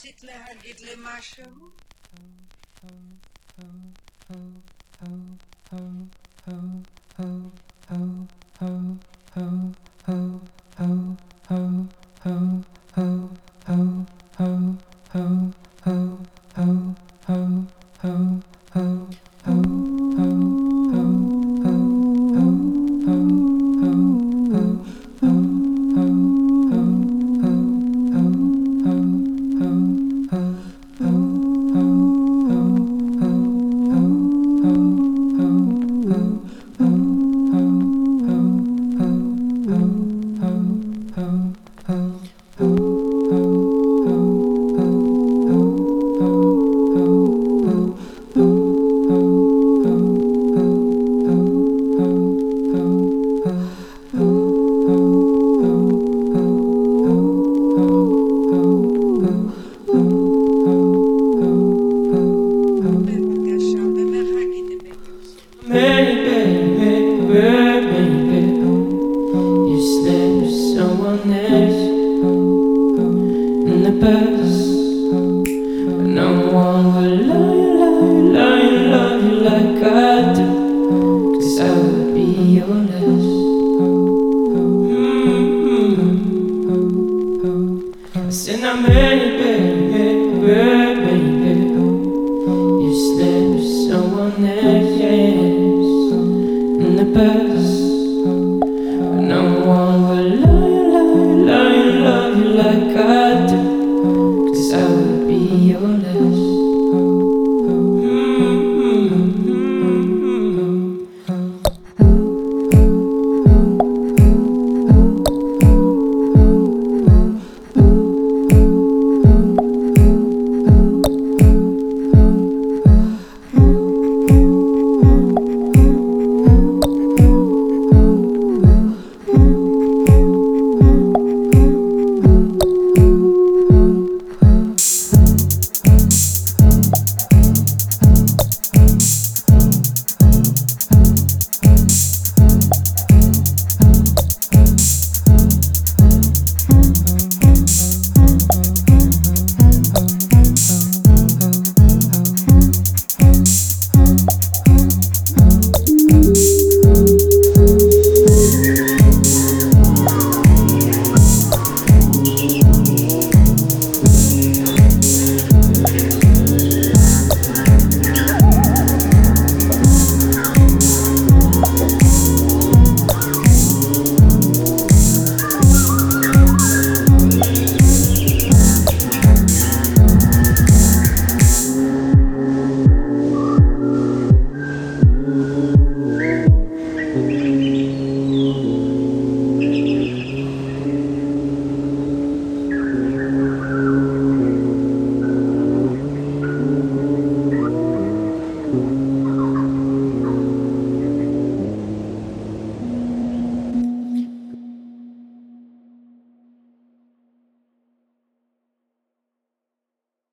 רצית להגיד לי משהו? No one will love you like I do, 'cause I would be your last. I said now baby, you slept with someone else in the past. But no one will love you like I do.